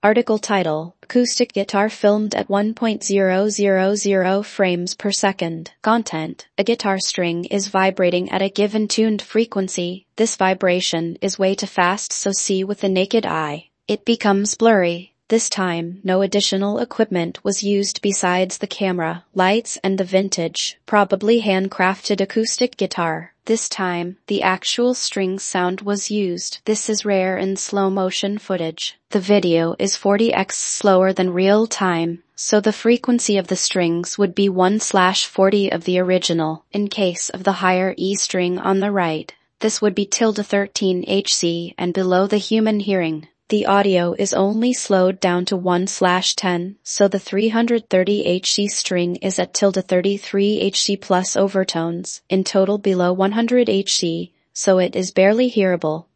Article title: Acoustic guitar filmed at 1.000 frames per second. Content: a guitar string is vibrating at a given tuned frequency. This vibration is way too fast, so see with the naked eye. It becomes blurry. This time, no additional equipment was used besides the camera, lights, and the vintage, probably handcrafted acoustic guitar. This time, the actual string sound was used. This is rare in slow-motion footage. The video is 40x slower than real time, so the frequency of the strings would be 1/40 of the original. In case of the higher E string on the right, this would be ~13 Hz and below the human hearing. The audio is only slowed down to 1/10, so the 330 Hz string is at ~33 Hz plus overtones, in total below 100 Hz, so it is barely hearable.